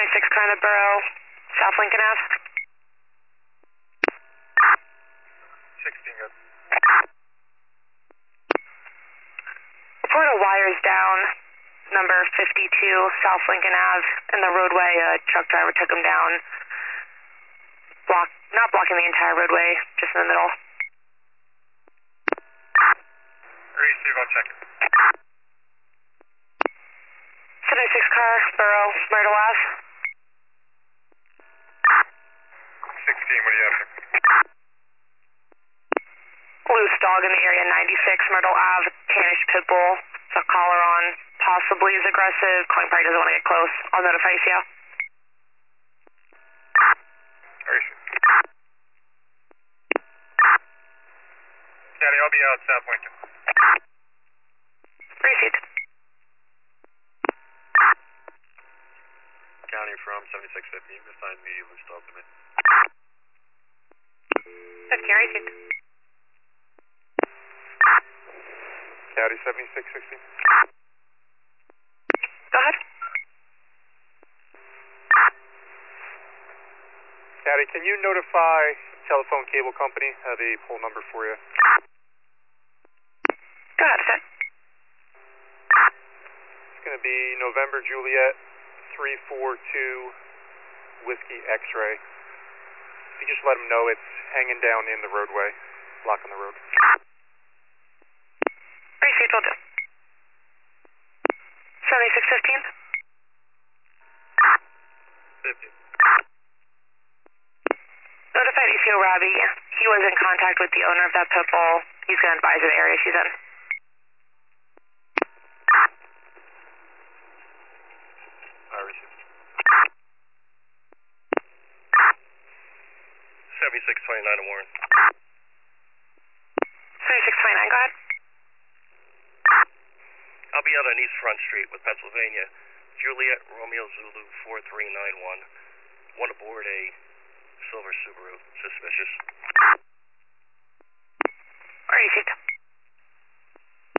76 kind of Borough, South Lincoln Ave. 16 good. Report a wires down, number 52, South Lincoln Ave, in the roadway. A truck driver took him down. Not blocking the entire roadway, just in the middle. Receive, I'll check it. 76 car, Borough, Myrtle Ave. 16, what do you have here? Loose dog in the area, 96 Myrtle Ave, tannish pit bull. A collar on, possibly is aggressive. Client probably doesn't want to get close. I'll notify you. Receive. Daddy, I'll be out South Lincoln. Received. County from 7650, assign me loose dog to me. 15, received. County 7660. Go ahead. County, can you notify telephone cable company, the poll number for you? Go ahead, sir. It's going to be November Juliet 342 Whiskey X-ray. You just let them know it's hanging down in the roadway, blocking the road. Received, will do. 7615. 50. Notified ACO Robbie. He was in contact with the owner of that pit bull. He's going to advise of the area she's in. I received. 7629 to Warren. 7629, go ahead. I'll be out on East Front Street with Pennsylvania. Juliet Romeo Zulu 4391. One aboard a silver Subaru. Suspicious.